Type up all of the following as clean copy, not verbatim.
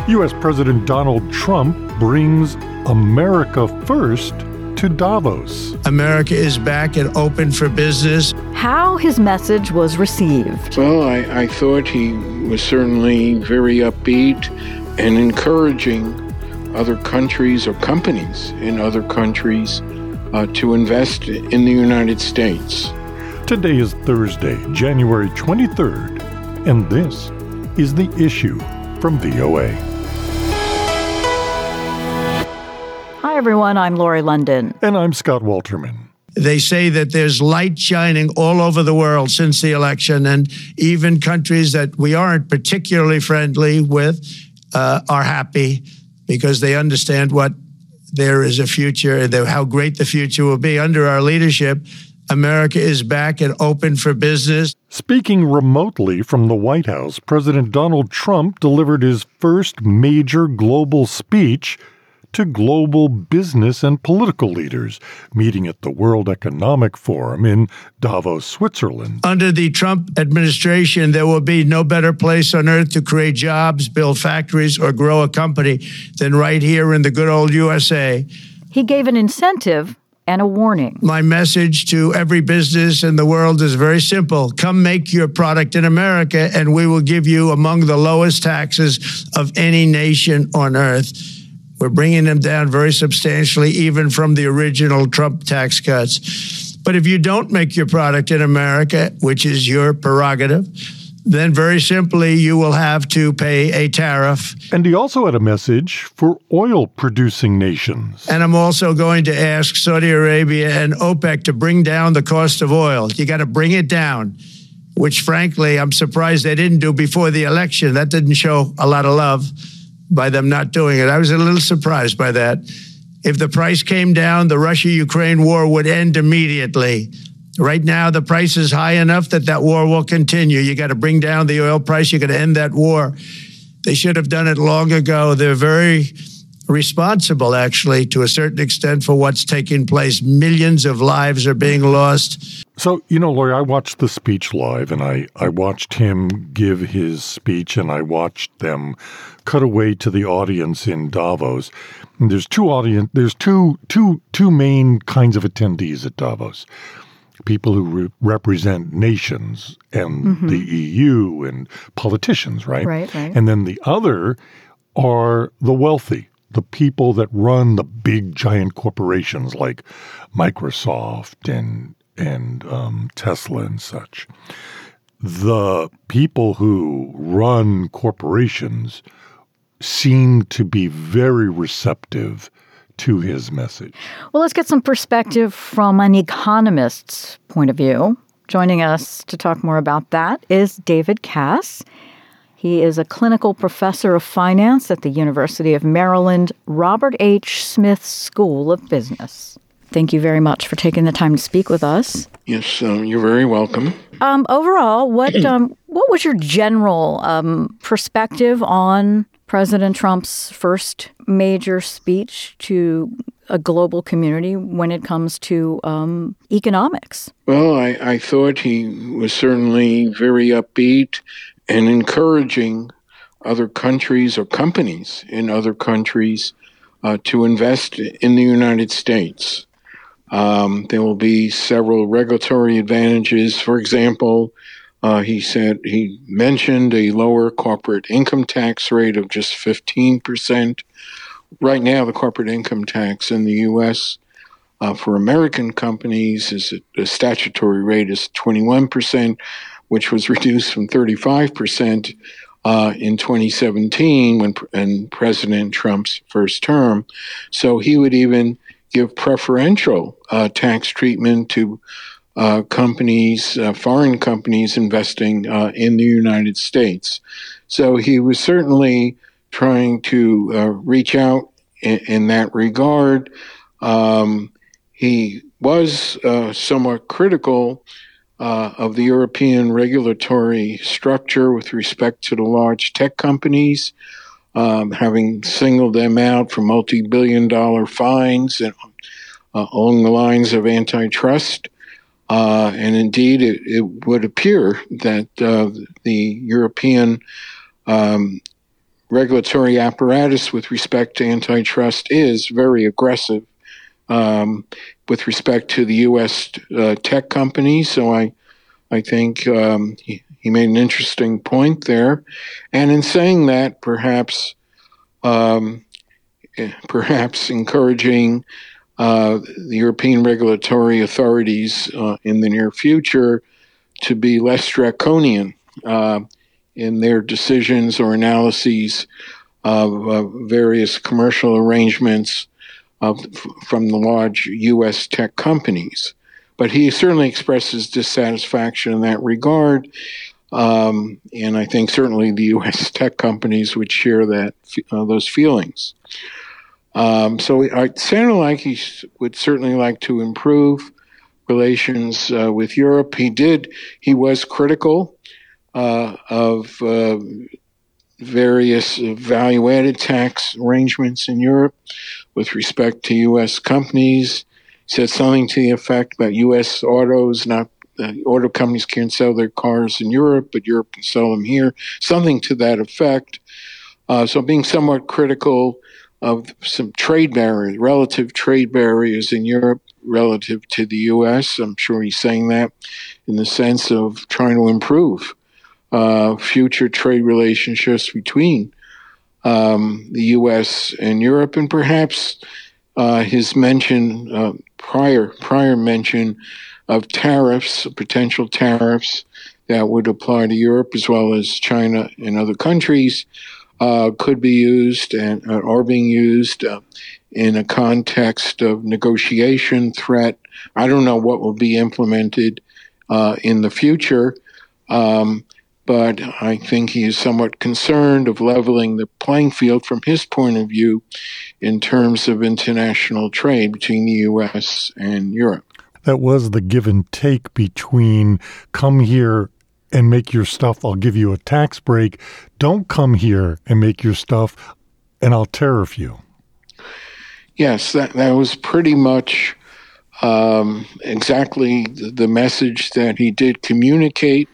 U.S. President Donald Trump brings America First to Davos. America is back and open for business. How his message was received. Well, I thought he was certainly very upbeat and encouraging other countries or companies in other countries to invest in the United States. Today is Thursday, January 23rd, and this is The Issue from VOA. Hi, everyone. I'm Lori London. And I'm Scott Walterman. They say that there's light shining all over the world since the election, and even countries that we aren't particularly friendly with are happy because they understand what there is a future and how great the future will be. Under our leadership, America is back and open for business. Speaking remotely from the White House, President Donald Trump delivered his first major global speech to global business and political leaders, meeting at the World Economic Forum in Davos, Switzerland. Under the Trump administration, there will be no better place on earth to create jobs, build factories, or grow a company than right here in the good old USA. He gave an incentive and a warning. My message to every business in the world is very simple. Come make your product in America, and we will give you among the lowest taxes of any nation on earth. We're bringing them down very substantially, even from the original Trump tax cuts. But if you don't make your product in America, which is your prerogative, then very simply you will have to pay a tariff. And he also had a message for oil-producing nations. And I'm also going to ask Saudi Arabia and OPEC to bring down the cost of oil. You got to bring it down, which frankly, I'm surprised they didn't do before the election. That didn't show a lot of love by them not doing it. I was a little surprised by that. If the price came down, the Russia-Ukraine war would end immediately. Right now, the price is high enough that war will continue. You got to bring down the oil price. You got to end that war. They should have done it long ago. They're very responsible, actually, to a certain extent for what's taking place. Millions of lives are being lost. So, Lori, I watched the speech live, and I watched him give his speech, and I watched them cut away to the audience in Davos. And there's two main kinds of attendees at Davos. People who represent nations and the EU and politicians, right? Right. And then the other are the wealthy, the people that run the big giant corporations like Microsoft and Tesla and such. The people who run corporations seem to be very receptive to his message. Well, let's get some perspective from an economist's point of view. Joining us to talk more about that is David Cass. He is a clinical professor of finance at the University of Maryland Robert H. Smith School of Business. Thank you very much for taking the time to speak with us. Yes, you're very welcome. Overall, what was your general perspective on President Trump's first major speech to a global community when it comes to economics? Well, I thought he was certainly very upbeat and encouraging other countries or companies in other countries to invest in the United States. There will be several regulatory advantages. For example, he mentioned a lower corporate income tax rate of just 15%. Right now, the corporate income tax in the U.S. For American companies is the statutory rate is 21%, which was reduced from 35% in 2017 in President Trump's first term. So he would even give preferential tax treatment to companies, foreign companies investing in the United States. So he was certainly trying to reach out in that regard. He was somewhat critical of the European regulatory structure with respect to the large tech companies, having singled them out for multi-billion-dollar fines along the lines of antitrust. And indeed, it would appear that the European regulatory apparatus with respect to antitrust is very aggressive with respect to the U.S. Tech companies. So I think he made an interesting point there. And in saying that, perhaps encouraging the European regulatory authorities in the near future to be less draconian in their decisions or analyses of various commercial arrangements from the large U.S. tech companies. But he certainly expresses dissatisfaction in that regard, and I think certainly the U.S. tech companies would share those feelings. So it sounded like he would certainly like to improve relations with Europe. He was critical of various value-added tax arrangements in Europe with respect to U.S. companies. He said something to the effect that U.S. auto companies can't sell their cars in Europe, but Europe can sell them here. Something to that effect. So being somewhat critical of some relative trade barriers in Europe relative to the U.S. I'm sure he's saying that in the sense of trying to improve future trade relationships between the U.S. and Europe, and perhaps his prior mention of tariffs, potential tariffs that would apply to Europe as well as China and other countries, could be used and are being used in a context of negotiation threat. I don't know what will be implemented in the future, but I think he is somewhat concerned of leveling the playing field from his point of view in terms of international trade between the U.S. and Europe. That was the give and take between come here and make your stuff, I'll give you a tax break. Don't come here and make your stuff, and I'll tariff you. Yes, that was pretty much exactly the message that he did communicate.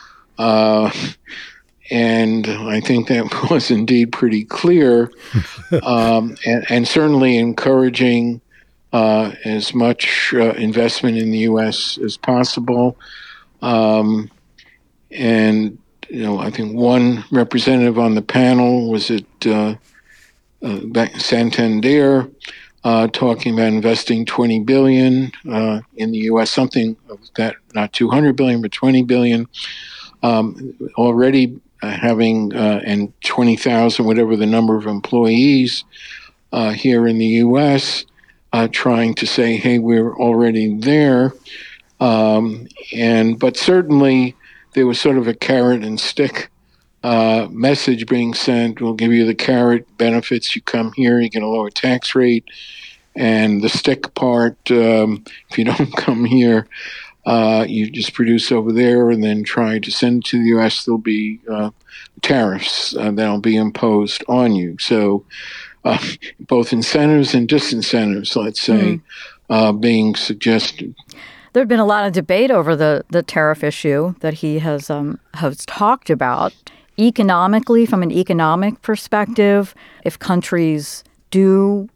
And I think that was indeed pretty clear, and certainly encouraging as much investment in the U.S. as possible. And, I think one representative on the panel was at Santander, talking about investing $20 billion in the U.S., something of that, not $200 billion, but $20 billion. Already having and 20,000, whatever the number of employees here in the U.S., trying to say, hey, we're already there. But certainly there was sort of a carrot and stick message being sent. We'll give you the carrot benefits. You come here, you get a lower tax rate. And the stick part, if you don't come here, you just produce over there and then try to send it to the U.S., there'll be tariffs that'll be imposed on you. So both incentives and disincentives, let's say, being suggested. There had been a lot of debate over the tariff issue that he has talked about. Economically, from an economic perspective, if countries don't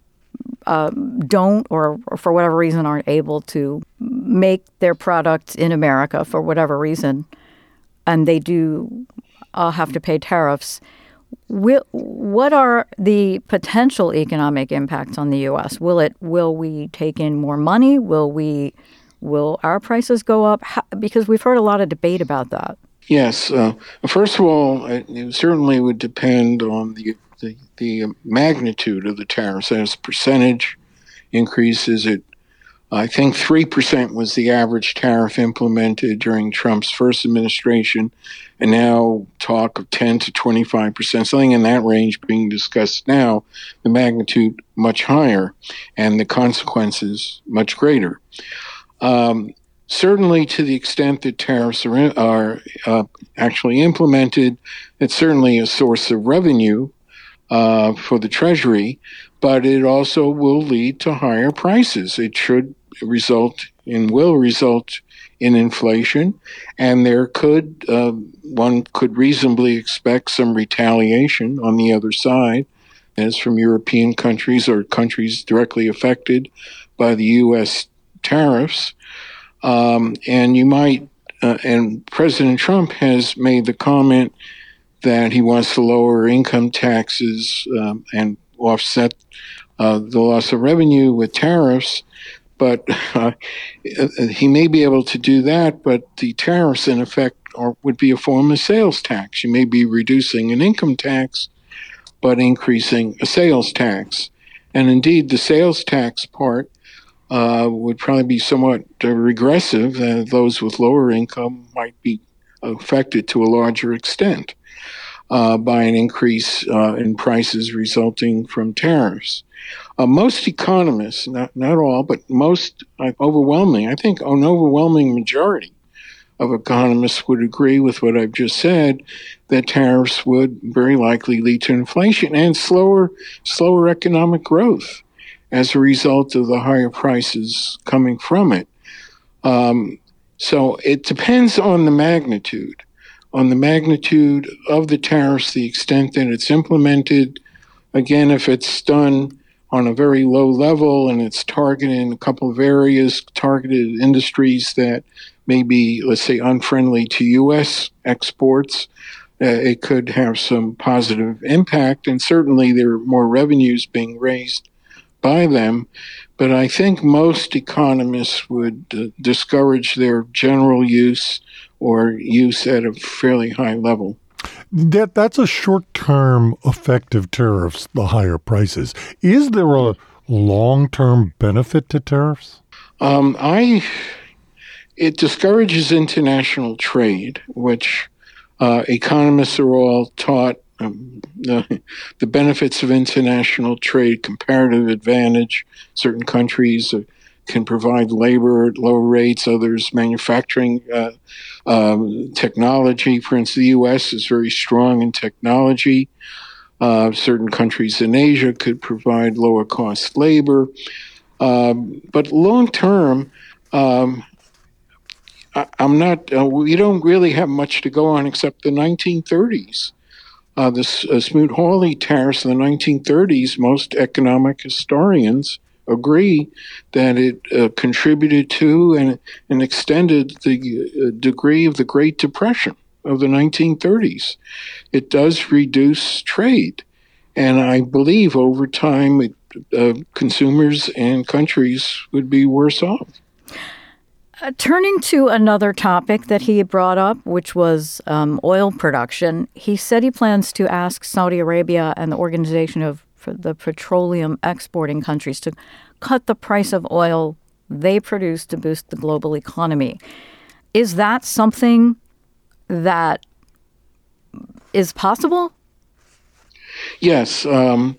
or for whatever reason aren't able to make their products in America for whatever reason, and they do have to pay tariffs, what are the potential economic impacts on the U.S.? Will we take in more money? Will our prices go up? Because we've heard a lot of debate about that. Yes. First of all, it certainly would depend on the magnitude of the tariffs. As percentage increases, I think 3% was the average tariff implemented during Trump's first administration, and now talk of 10 to 25%, something in that range being discussed now, the magnitude much higher and the consequences much greater. Certainly to the extent that tariffs are actually implemented, it's certainly a source of revenue for the Treasury, but it also will lead to higher prices. It will result in inflation, and one could reasonably expect some retaliation on the other side, as from European countries or countries directly affected by the U.S. tariffs. And President Trump has made the comment that he wants to lower income taxes and offset the loss of revenue with tariffs. But he may be able to do that, but the tariffs, in effect, would be a form of sales tax. You may be reducing an income tax, but increasing a sales tax. And indeed, the sales tax part would probably be somewhat regressive. Those with lower income might be affected to a larger extent by an increase in prices resulting from tariffs. Most economists, not all, but most overwhelming, I think an overwhelming majority of economists would agree with what I've just said, that tariffs would very likely lead to inflation and slower economic growth as a result of the higher prices coming from it. So it depends on the magnitude of the tariffs, the extent that it's implemented. Again, if it's done on a very low level and it's targeting a couple of areas, targeted industries that may be, let's say, unfriendly to U.S. exports, it could have some positive impact. And certainly there are more revenues being raised by them. But I think most economists would discourage their general use or use at a fairly high level. That's a short-term effect of tariffs, the higher prices. Is there a long-term benefit to tariffs? It discourages international trade, which economists are all taught the benefits of international trade, comparative advantage. Certain countries can provide labor at low rates, others manufacturing technology. For instance, the U.S. is very strong in technology. Certain countries in Asia could provide lower cost labor. But long term, we don't really have much to go on except the 1930s. The Smoot-Hawley tariffs in the 1930s, most economic historians agree that it contributed to and extended the degree of the Great Depression of the 1930s. It does reduce trade. And I believe over time, consumers and countries would be worse off. Turning to another topic that he brought up, which was oil production, he said he plans to ask Saudi Arabia and the Organization of the Petroleum Exporting Countries to cut the price of oil they produce to boost the global economy. Is that something that is possible? Yes. I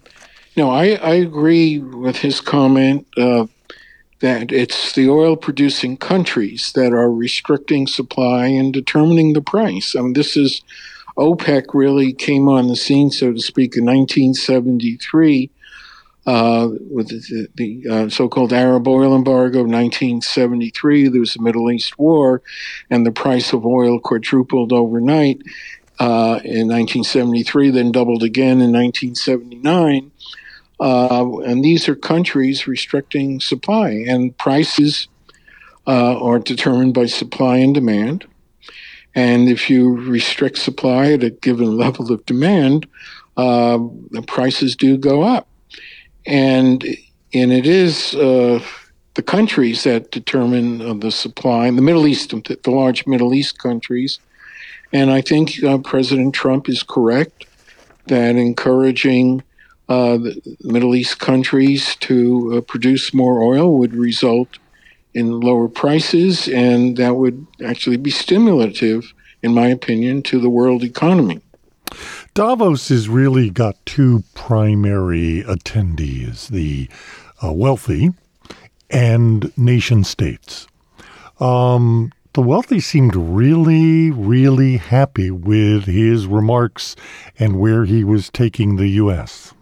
agree with his comment that it's the oil-producing countries that are restricting supply and determining the price. I mean, OPEC really came on the scene, so to speak, in 1973 with the so-called Arab oil embargo of 1973. There was a Middle East war, and the price of oil quadrupled overnight in 1973, then doubled again in 1979. And these are countries restricting supply, and prices are determined by supply and demand. And if you restrict supply at a given level of demand, the prices do go up. And it is the countries that determine the supply, in the Middle East, the large Middle East countries. And I think President Trump is correct that encouraging the Middle East countries to produce more oil would result in lower prices, and that would actually be stimulative, in my opinion, to the world economy. Davos has really got two primary attendees, the wealthy and nation states. The wealthy seemed really, really happy with his remarks and where he was taking the U.S.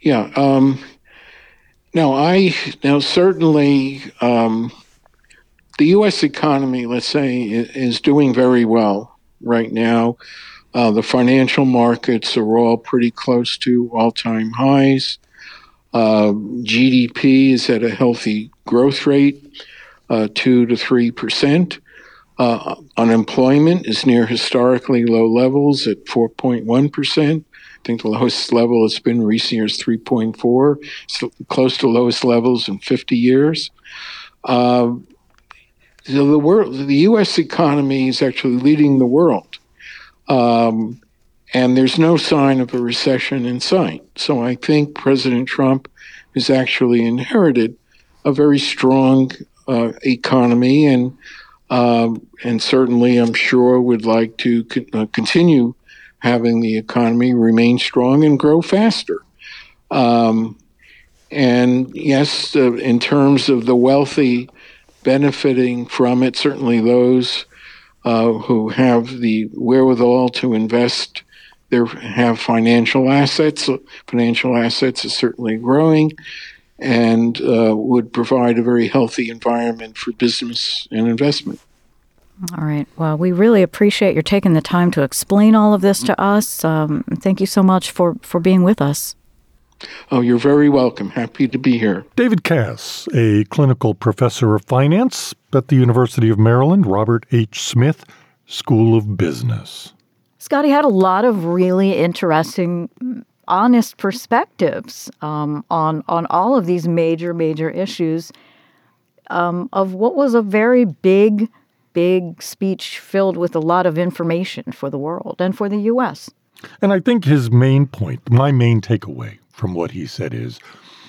Yeah. Certainly the U.S. economy, let's say, is doing very well right now. The financial markets are all pretty close to all-time highs. GDP is at a healthy growth rate, 2 to 3%. Unemployment is near historically low levels at 4.1%. I think the lowest level it's been in recent years, 3.4, so close to lowest levels in 50 years. The U.S. economy is actually leading the world, and there's no sign of a recession in sight. So I think President Trump has actually inherited a very strong economy, and certainly I'm sure would like to continue having the economy remain strong and grow faster. And yes, in terms of the wealthy benefiting from it, certainly those who have the wherewithal to invest, have financial assets. Financial assets is certainly growing and would provide a very healthy environment for business and investment. All right. Well, we really appreciate your taking the time to explain all of this to us. Thank you so much for being with us. Oh, you're very welcome. Happy to be here. David Cass, a clinical professor of finance at the University of Maryland, Robert H. Smith School of Business. Scotty had a lot of really interesting, honest perspectives on all of these major issues of what was a very big speech filled with a lot of information for the world and for the U.S. And I think his main point, my main takeaway from what he said is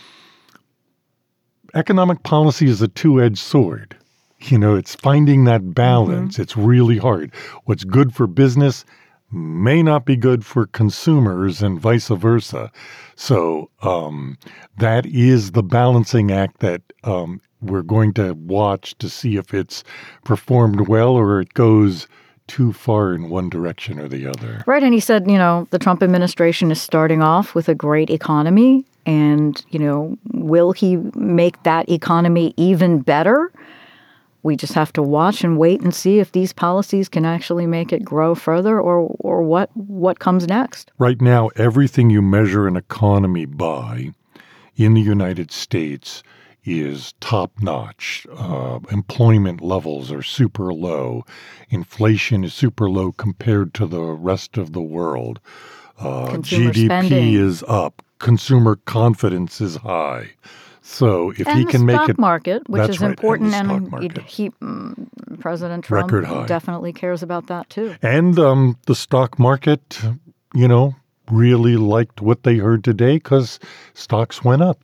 economic policy is a two-edged sword. It's finding that balance. Mm-hmm. It's really hard. What's good for business may not be good for consumers and vice versa. So that is the balancing act that we're going to watch to see if it's performed well or it goes too far in one direction or the other. Right. And he said, the Trump administration is starting off with a great economy. And, will he make that economy even better? We just have to watch and wait and see if these policies can actually make it grow further or what comes next. Right now, everything you measure an economy by in the United States is top-notch. Employment levels are super low. Inflation is super low compared to the rest of the world. GDP spending is up. Consumer confidence is high. So if he can make it... And the stock market, which is important, and President Trump definitely cares about that too. And the stock market, really liked what they heard today because stocks went up.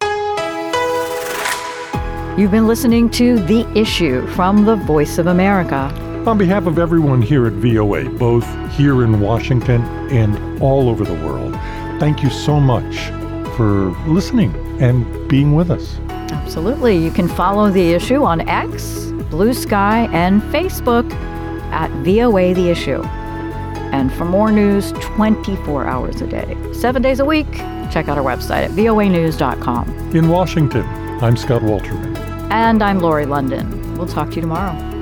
You've been listening to The Issue from the Voice of America. On behalf of everyone here at VOA, both here in Washington and all over the world, thank you so much for listening and being with us. Absolutely. You can follow The Issue on X, Blue Sky, and Facebook at VOA The Issue. And for more news 24 hours a day, 7 days a week, check out our website at voanews.com. In Washington, I'm Scott Walterman. And I'm Lori London. We'll talk to you tomorrow.